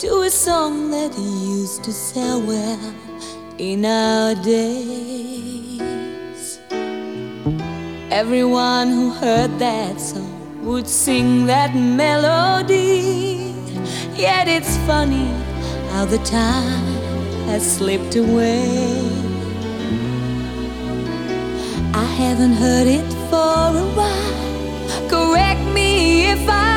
to a song that used to sell well in our days. Everyone who heard that song would sing that melody. Yet it's funny how the time has slipped away. I haven't heard it for a while. Correct me if I